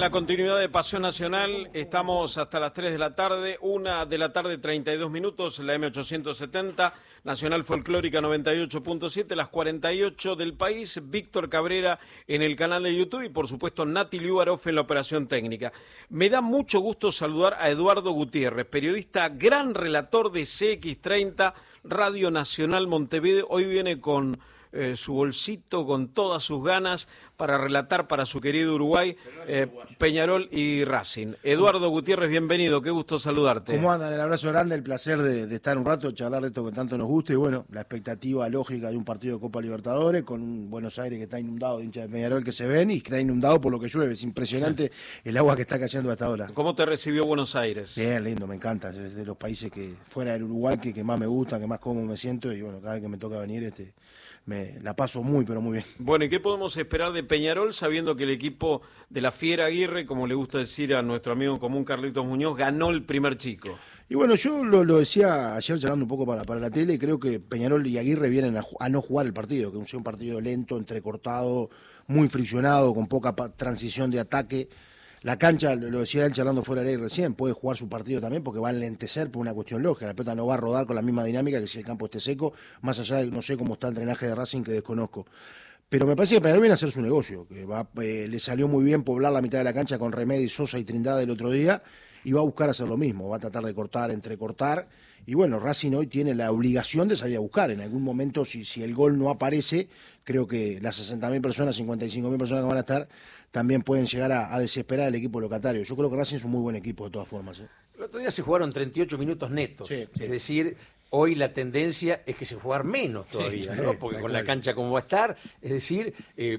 la continuidad de Pasión Nacional, estamos hasta las 3 de la tarde, 1 de la tarde, 32 minutos, la M870, Nacional Folclórica 98.7, las 48 del país, Víctor Cabrera en el canal de YouTube y por supuesto Nati Liubarov en la operación técnica. Me da mucho gusto saludar a Eduardo Gutiérrez, periodista, gran relator de CX30, Radio Nacional Montevideo. Hoy viene con su bolsito, con todas sus ganas para relatar para su querido Uruguay, Peñarol y Racing. Eduardo Gutiérrez, bienvenido, qué gusto saludarte. ¿Cómo andan? El abrazo grande, el placer de estar un rato, charlar de esto que tanto nos gusta y bueno, la expectativa lógica de un partido de Copa Libertadores con un Buenos Aires que está inundado de hinchas de Peñarol que se ven y que está inundado por lo que llueve. Es impresionante el agua que está cayendo hasta ahora. ¿Cómo te recibió Buenos Aires? Bien, lindo, me encanta. Es de los países que fuera del Uruguay que más me gustan, que más cómodo me siento y bueno, cada vez que me toca venir me la paso muy, pero muy bien. Bueno, ¿y qué podemos esperar de Peñarol sabiendo que el equipo de la Fiera Aguirre, como le gusta decir a nuestro amigo en común Carlitos Muñoz, ganó el primer chico? Y bueno, yo lo decía ayer charlando un poco para la tele, creo que Peñarol y Aguirre vienen a no jugar el partido, que es un partido lento, entrecortado, muy friccionado, con poca transición de ataque. La cancha, lo decía él charlando fuera de ley recién, puede jugar su partido también porque va a enlentecer por una cuestión lógica. La pelota no va a rodar con la misma dinámica que si el campo esté seco, más allá de no sé cómo está el drenaje de Racing que desconozco. Pero me parece que Peñarol viene a hacer su negocio, que le salió muy bien poblar la mitad de la cancha con Remedi, Sosa y Trindade el otro día, y va a buscar hacer lo mismo, va a tratar de cortar, entrecortar, y bueno, Racing hoy tiene la obligación de salir a buscar. En algún momento, si el gol no aparece, creo que las 60.000 personas, 55.000 personas que van a estar, también pueden llegar a desesperar al equipo locatario. Yo creo que Racing es un muy buen equipo de todas formas. El otro día se jugaron 38 minutos netos, sí. Es decir, hoy la tendencia es que se jugar menos todavía, ¿no? Porque con la cancha como va a estar, es decir,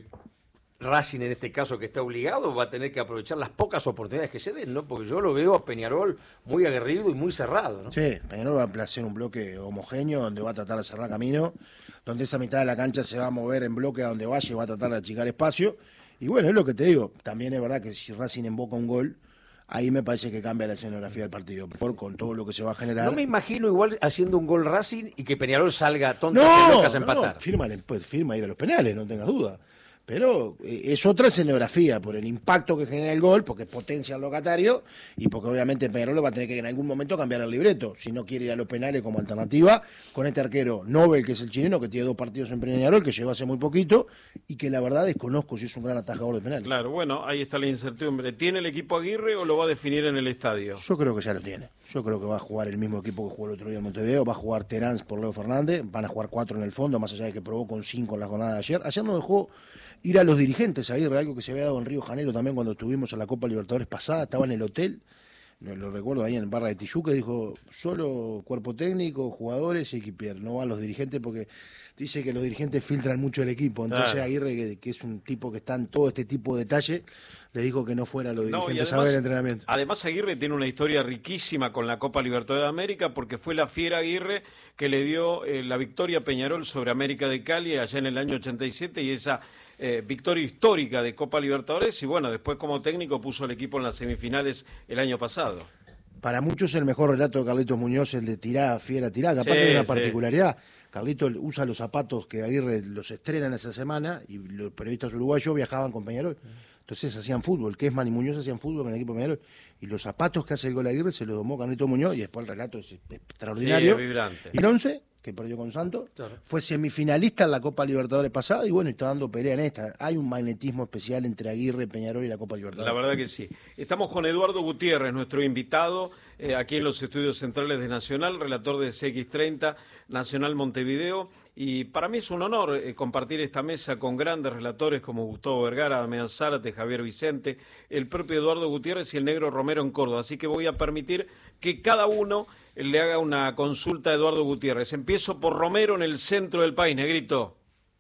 Racing en este caso que está obligado va a tener que aprovechar las pocas oportunidades que se den, ¿no? Porque yo lo veo a Peñarol muy aguerrido y muy cerrado, ¿no? Sí, Peñarol va a hacer un bloque homogéneo donde va a tratar de cerrar camino, donde esa mitad de la cancha se va a mover en bloque a donde vaya y va a tratar de achicar espacio. Y bueno, es lo que te digo, también es verdad que si Racing emboca un gol, ahí me parece que cambia la escenografía del partido, por con todo lo que se va a generar. No me imagino igual haciendo un gol Racing y que Peñarol salga tontas y locas a empatar. Firma ir a los penales, no tengas duda. Pero es otra escenografía por el impacto que genera el gol, porque potencia al locatario y porque obviamente Peñarol va a tener que en algún momento cambiar el libreto, si no quiere ir a los penales como alternativa, con este arquero Nobel, que es el chileno, que tiene 2 partidos en Peñarol, que llegó hace muy poquito y que la verdad desconozco si es un gran atajador de penales. Claro, bueno, ahí está la incertidumbre. ¿Tiene el equipo Aguirre o lo va a definir en el estadio? Yo creo que ya lo tiene. Yo creo que va a jugar el mismo equipo que jugó el otro día en Montevideo, va a jugar Terán por Leo Fernández, van a jugar 4 en el fondo, más allá de que probó con 5 en la jornada de ayer. Ayer no dejó ir a los dirigentes a Aguirre, algo que se había dado en Río de Janeiro también cuando estuvimos en la Copa Libertadores pasada, estaba en el hotel, lo recuerdo ahí en Barra de Tijuca, dijo, solo cuerpo técnico, jugadores y equipier, no van los dirigentes porque dice que los dirigentes filtran mucho el equipo, entonces claro. Aguirre, que es un tipo que está en todo este tipo de detalle, le dijo que no fueran los dirigentes a ver el entrenamiento. Además Aguirre tiene una historia riquísima con la Copa Libertadores de América porque fue la Fiera Aguirre que le dio la victoria a Peñarol sobre América de Cali allá en el año 87 y esa victoria histórica de Copa Libertadores y bueno, después como técnico puso al equipo en las semifinales el año pasado. Para muchos el mejor relato de Carlitos Muñoz, el de tirá, fiera, tirá, que aparte de una particularidad. Carlitos usa los zapatos que Aguirre los estrenan esa semana y los periodistas uruguayos viajaban con Peñarol. Entonces hacían fútbol, Kessman y Muñoz hacían fútbol con el equipo de Peñarol. Y los zapatos que hace el gol Aguirre se los domó Carlitos Muñoz y después el relato es extraordinario. Sí, es vibrante. Y el 11, que perdió con Santos, claro. Fue semifinalista en la Copa Libertadores pasada y bueno, está dando pelea en esta. Hay un magnetismo especial entre Aguirre, Peñarol y la Copa Libertadores. La verdad que sí. Estamos con Eduardo Gutiérrez, nuestro invitado, aquí en los estudios centrales de Nacional, relator de CX30, Nacional Montevideo. Y para mí es un honor compartir esta mesa con grandes relatores como Gustavo Vergara, Damián Zárate, Javier Vicente, el propio Eduardo Gutiérrez y el Negro Romero en Córdoba. Así que voy a permitir que cada uno le haga una consulta a Eduardo Gutiérrez. Empiezo por Romero en el centro del país, Negrito.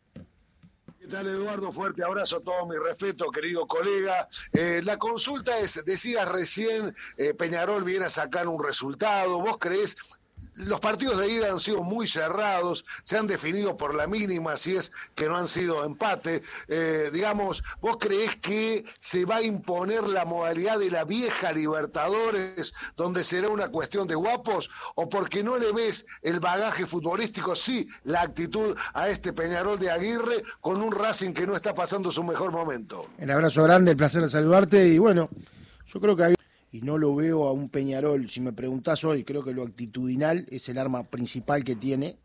¿Qué tal, Eduardo? Fuerte abrazo, todo mi respeto, querido colega. La consulta es, decías recién, Peñarol viene a sacar un resultado. ¿Vos creés Los partidos de ida han sido muy cerrados, se han definido por la mínima, si es que no han sido empate. Digamos, ¿vos creés que se va a imponer la modalidad de la vieja Libertadores, donde será una cuestión de guapos? ¿O porque no le ves el bagaje futbolístico, sí, la actitud a este Peñarol de Aguirre con un Racing que no está pasando su mejor momento? Un abrazo grande, el placer de saludarte. Y bueno, yo creo que y no lo veo a un Peñarol, si me preguntás hoy, creo que lo actitudinal es el arma principal que tiene.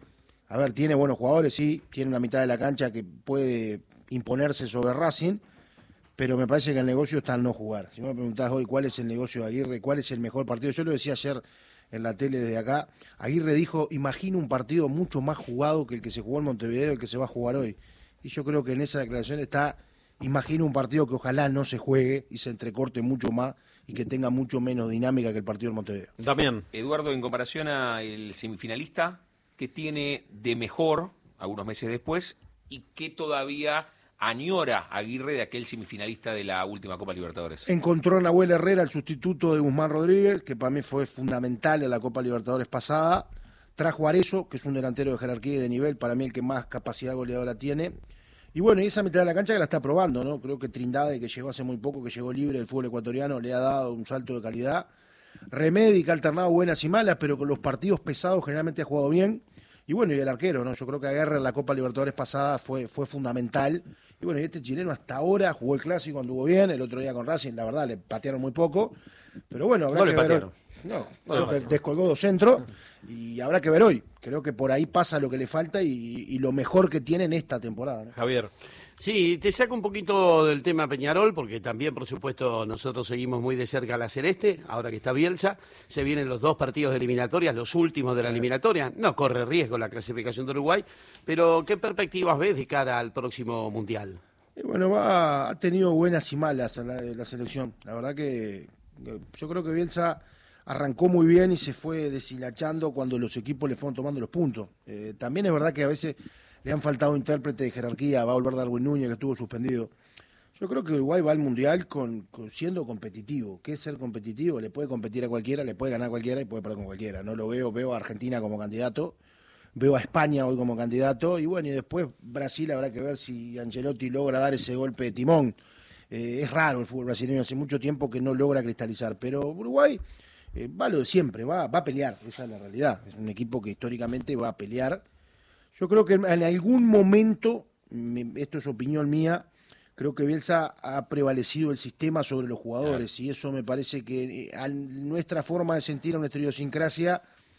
A ver, tiene buenos jugadores, sí, tiene una mitad de la cancha que puede imponerse sobre Racing, pero me parece que el negocio está en no jugar. Si me preguntás hoy cuál es el negocio de Aguirre, cuál es el mejor partido, yo lo decía ayer en la tele desde acá, Aguirre dijo, imagino un partido mucho más jugado que el que se jugó en Montevideo y el que se va a jugar hoy. Y yo creo que en esa declaración está, imagino un partido que ojalá no se juegue y se entrecorte mucho más, y que tenga mucho menos dinámica que el partido del Montevideo. También. Eduardo, en comparación al semifinalista, ¿qué tiene de mejor algunos meses después y qué todavía añora Aguirre de aquel semifinalista de la última Copa Libertadores? Encontró a Nahuel Herrera, el sustituto de Guzmán Rodríguez, que para mí fue fundamental en la Copa Libertadores pasada. Trajo a Arezzo, que es un delantero de jerarquía y de nivel, para mí el que más capacidad goleadora tiene. Y bueno, y esa mitad de la cancha que la está probando, ¿no? Creo que Trindade, que llegó hace muy poco, que llegó libre del fútbol ecuatoriano, le ha dado un salto de calidad. Remedi, que ha alternado buenas y malas, pero con los partidos pesados generalmente ha jugado bien. Y bueno, y el arquero, ¿no? Yo creo que Aguirre en la Copa Libertadores pasada fue fundamental. Y bueno, y este chileno hasta ahora jugó el clásico, anduvo bien, el otro día con Racing, la verdad, le patearon muy poco. Pero bueno, habrá que ver. No, creo que descolgó 2 centros y habrá que ver hoy. Creo que por ahí pasa lo que le falta y lo mejor que tiene en esta temporada, ¿no? Javier. Sí, te saco un poquito del tema Peñarol, porque también, por supuesto, nosotros seguimos muy de cerca a la Celeste, ahora que está Bielsa, se vienen los 2 partidos de eliminatorias, los últimos de la eliminatoria, no corre riesgo la clasificación de Uruguay, pero ¿qué perspectivas ves de cara al próximo Mundial? Y bueno, ha tenido buenas y malas la selección, la verdad que yo creo que Bielsa arrancó muy bien y se fue deshilachando cuando los equipos le fueron tomando los puntos. También es verdad que a veces le han faltado intérprete de jerarquía, va a volver Darwin Núñez, que estuvo suspendido. Yo creo que Uruguay va al Mundial siendo competitivo. ¿Qué es ser competitivo? Le puede competir a cualquiera, le puede ganar a cualquiera y puede perder con cualquiera. No lo veo a Argentina como candidato, veo a España hoy como candidato, y bueno, y después Brasil habrá que ver si Ancelotti logra dar ese golpe de timón. Es raro el fútbol brasileño, hace mucho tiempo que no logra cristalizar, pero Uruguay va lo de siempre, va a pelear, esa es la realidad. Es un equipo que históricamente va a pelear. Yo creo que en algún momento, esto es opinión mía, creo que Bielsa ha prevalecido el sistema sobre los jugadores, y eso me parece que a nuestra forma de sentir, a nuestra idiosincrasia,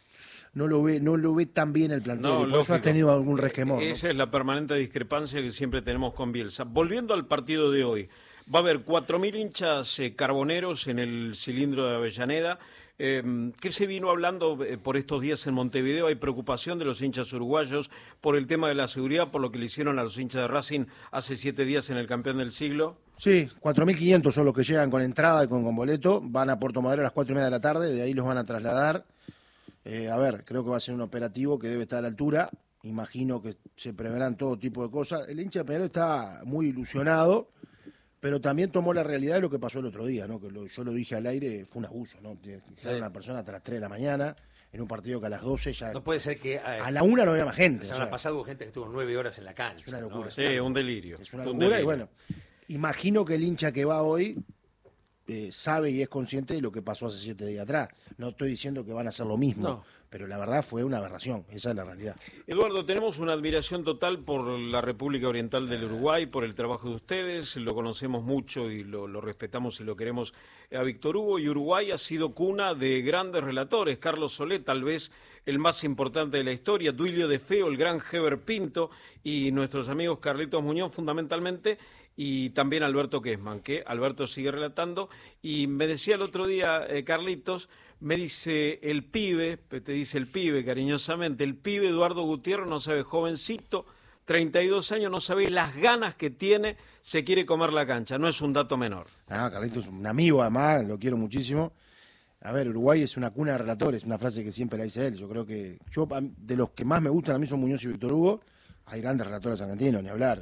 no lo ve tan bien el plantel, y por eso ha tenido algún resquemor. Esa es la permanente discrepancia que siempre tenemos con Bielsa. Volviendo al partido de hoy, va a haber 4.000 hinchas carboneros en el cilindro de Avellaneda. ¿Qué se vino hablando por estos días en Montevideo? Hay preocupación de los hinchas uruguayos por el tema de la seguridad, por lo que le hicieron a los hinchas de Racing hace 7 días en el Campeón del Siglo. Sí, 4.500 son los que llegan con entrada y con boleto, van a Puerto Madero a las 4:30 de la tarde, de ahí los van a trasladar. A ver, creo que va a ser un operativo que debe estar a la altura, imagino que se preverán todo tipo de cosas. El hincha de Peñarol está muy ilusionado, pero también tomó la realidad de lo que pasó el otro día, ¿no? Que yo lo dije al aire, fue un abuso, ¿no? Dejar a una persona hasta las 3 de la mañana en un partido que a las 12 ya... No puede ser que... a la 1 no había más gente. La semana pasada hubo gente que estuvo 9 horas en la cancha. Es una locura. ¿no? Sí, un delirio. Es una locura y bueno, imagino que el hincha que va hoy sabe y es consciente de lo que pasó hace 7 días atrás. No estoy diciendo que van a hacer lo mismo, pero la verdad fue una aberración, esa es la realidad. Eduardo, tenemos una admiración total por la República Oriental del Uruguay, por el trabajo de ustedes, lo conocemos mucho y lo respetamos y lo queremos a Víctor Hugo, y Uruguay ha sido cuna de grandes relatores, Carlos Solé, tal vez el más importante de la historia, Duilio de Feo, el gran Heber Pinto, y nuestros amigos Carlitos Muñoz fundamentalmente, y también Alberto Kessman, que Alberto sigue relatando, y me decía el otro día, Carlitos, me dice el pibe, te dice el pibe cariñosamente, el pibe Eduardo Gutiérrez, no sabe, jovencito, 32 años, no sabe las ganas que tiene, se quiere comer la cancha, no es un dato menor. Ah, Carlitos es un amigo además, lo quiero muchísimo. A ver, Uruguay es una cuna de relatores, una frase que siempre la dice él. Yo creo que de los que más me gustan a mí son Muñoz y Víctor Hugo. Hay grandes relatores argentinos, ni hablar.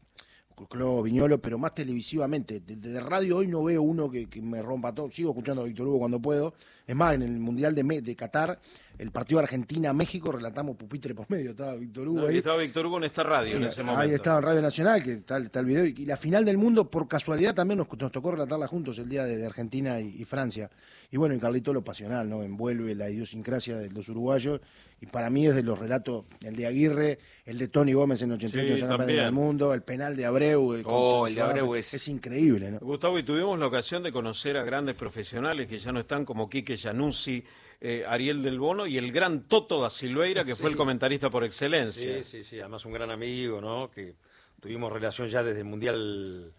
Clo, Viñolo, pero más televisivamente. De radio hoy no veo uno que me rompa todo. Sigo escuchando a Víctor Hugo cuando puedo. Es más, en el Mundial de Qatar el partido Argentina-México, relatamos pupitre por medio, estaba Víctor Hugo ahí. Estaba Víctor Hugo en esta radio en ese momento. Ahí estaba en Radio Nacional, que está el video, y la final del mundo, por casualidad también nos tocó relatarla juntos el día de Argentina y Francia. Y bueno, y Carlito lo pasional, ¿no? Envuelve la idiosincrasia de los uruguayos, y para mí es de los relatos, el de Aguirre, el de Tony Gómez en 88, ya campeón del mundo, el penal de Abreu. El de Abreu es increíble, ¿no? Gustavo, y tuvimos la ocasión de conocer a grandes profesionales que ya no están, como Quique Januzzi, Ariel del Bono y el gran Toto da Silveira, que fue el comentarista por excelencia. Sí, además un gran amigo, ¿no? Que tuvimos relación ya desde el Mundial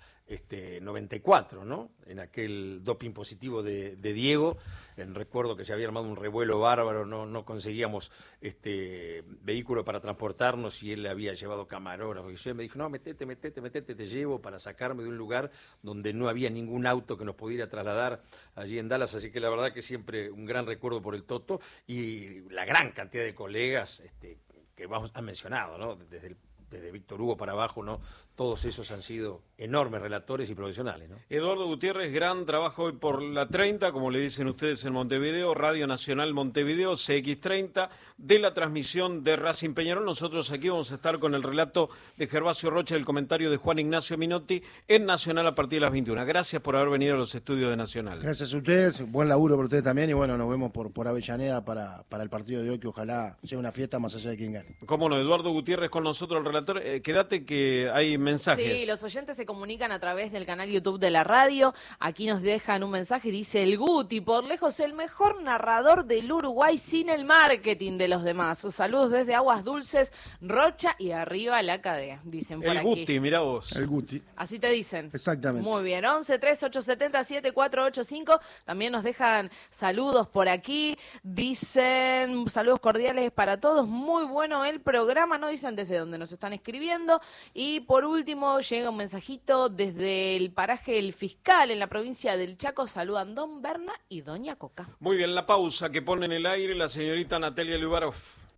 94, ¿no? En aquel doping positivo de Diego, recuerdo que se había armado un revuelo bárbaro, no conseguíamos vehículo para transportarnos y él le había llevado camarógrafo, y yo me dijo, no, metete, te llevo para sacarme de un lugar donde no había ningún auto que nos pudiera trasladar allí en Dallas, así que la verdad que siempre un gran recuerdo por el Toto y la gran cantidad de colegas que vamos a mencionado, ¿no? Desde Víctor Hugo para abajo, ¿no? Todos esos han sido enormes relatores y profesionales, ¿no? Eduardo Gutiérrez, gran trabajo hoy por la 30, como le dicen ustedes en Montevideo, Radio Nacional Montevideo, CX30, de la transmisión de Racing Peñarol. Nosotros aquí vamos a estar con el relato de Gervasio Rocha, el comentario de Juan Ignacio Minotti en Nacional a partir de las 21. Gracias por haber venido a los estudios de Nacional. Gracias a ustedes, buen laburo por ustedes también, y bueno, nos vemos por Avellaneda para el partido de hoy, que ojalá sea una fiesta más allá de quien gane. Cómo no, Eduardo Gutiérrez con nosotros, el relator. Quédate que hay mensajes. Sí, los oyentes se comunican a través del canal YouTube de la radio. Aquí nos dejan un mensaje, dice el Guti, por lejos el mejor narrador del Uruguay sin el marketing de los demás. Saludos desde Aguas Dulces, Rocha y arriba la cadena, dicen por el aquí. El Guti, mirá vos. El Guti. Así te dicen. Exactamente. Muy bien, 11-3870-7485. También nos dejan saludos por aquí. Dicen saludos cordiales para todos. Muy bueno el programa. No dicen desde dónde nos están escribiendo. Y por último llega un mensajito desde el paraje El Fiscal en la provincia del Chaco. Saludan Don Berna y Doña Coca. Muy bien, la pausa que pone en el aire la señorita Natalia Lubarov.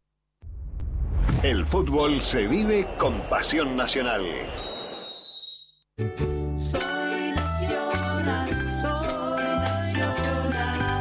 El fútbol se vive con pasión nacional. Soy nacional, soy nacional.